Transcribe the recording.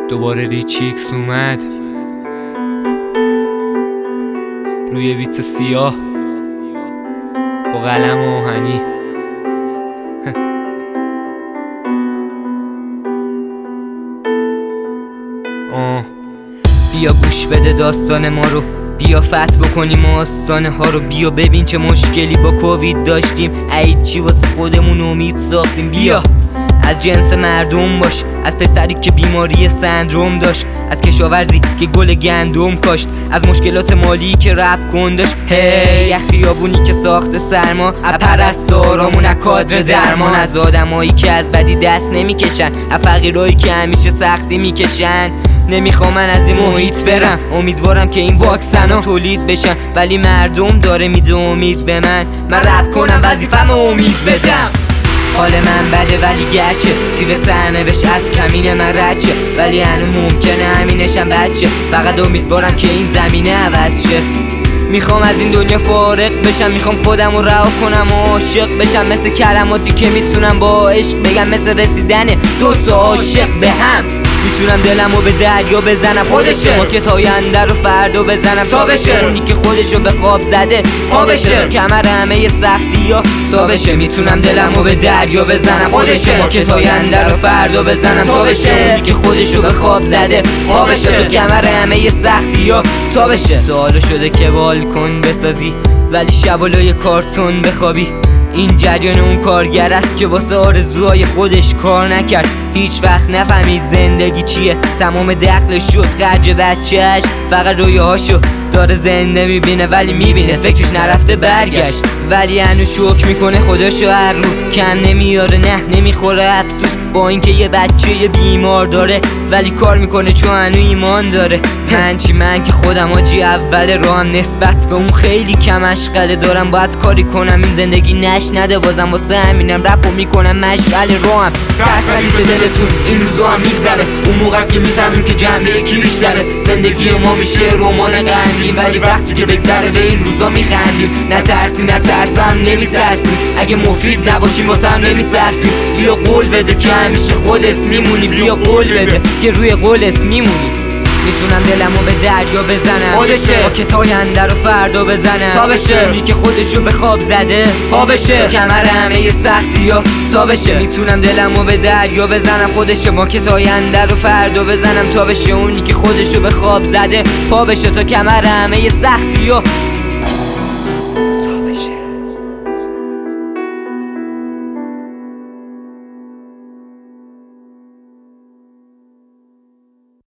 دوباره ریچیکس اومد روی بیت سیاه با قلم آهنی. بیا گوش بده داستان ما رو، بیا فتح بکنیم آستانه ها رو، بیا ببین چه مشکلی با کووید داشتیم، ای چی واسه خودمون امید ساختیم. بیا از جنس مردم باش، از پسری که بیماری سندروم داشت، از کشاورزی که گل گندم کاشت، از مشکلات مالی که رپ کن داشت، هی خیابونی که ساخت سرما، از پرستارامون، از کادر درمان، از آدمایی که از بدی دست نمیکشن، از فقیرایی که همیشه سختی میکشن. نمیخوام من از این محیط برم، امیدوارم که این واکسنا تولید بشن، ولی مردم داره میده امید به من رپ کنم وظیفه‌مو امید بدم. حال من بده ولی گرچه تیر سرنوشت از کمین من رد شه، ولی هنوز ممکنه همینشم بچه، فقط امیدوارم که این زمینه عوض شه. میخوام از این دنیا فارغ بشم، میخوام خودم رو رها کنم و عاشق بشم، مثل کلماتی که میتونم با عشق بگم، مثل رسیدن دو تا عاشق به هم. میتونم دلمو به دریا بزنم، خودشه مارکت آینده رو فردا بزنم تا بشه، اونی که خودشو به خواب زده پا بشه، کمر همه سختی ها تا بشه. میتونم دلمو به دریا بزنم، خودشه مارکت آینده رو فردا بزنم تا بشه، اونی که خودشو به خواب زده پا بشه، تو کمر همه سختی ها تا بشه. سوالو شده که بالکن بسازی ولی شبالای کارتون بخوابی، این جریان اون کارگر است که واسه آرزوهای خودش کار نکرد، هیچ وقت نفهمید زندگی چیه، تمام دخلش شد خرج بچهش، فقط رویاهاشو داره زنده میبینه ولی میبینه فکرش نرفته برگشت، ولی هنوز شوک میکنه خودشو هر رو کم نمیاره، نه نمیخوره افسوس با اینکه یه بچه بیمار داره، ولی کار میکنه چون هنوز ایمان داره. من که خودم آجی اول راهم، نسبت به اون خیلی کم اشغله دارم، باید کاری کنم این زندگی نده بازم، واسه همینم رپو میکنم مشغل راهم. ترس ولی به دلتون این روزا هم میگذره، اون موقع است که میفهمیم که جنبه کی بیشتره، زندگی ما میشه رمان غمگین، ولی وقتی که بگذره به این روزا میخندیم. نترسم نمیترسیم، اگه مفید نباشیم واسه هم نمیصرفیم. بیا قول بده که همیشه خودت میمونی، بیا قول بده که روی قولت میمونی. میتونم دلمو به دریا بزنم، خودشه مارکت آینده رو فردا بزنم تا بشه، اونی که خودشو به خواب زده پا بشه، کمر همه سختی ها تا بشه. میتونم دلمو به دریا بزنم، خودشه مارکت آینده رو فردا بزنم تا بشه، اونی که خودشو به خواب زده پا بشه، تا کمر همه سختی ها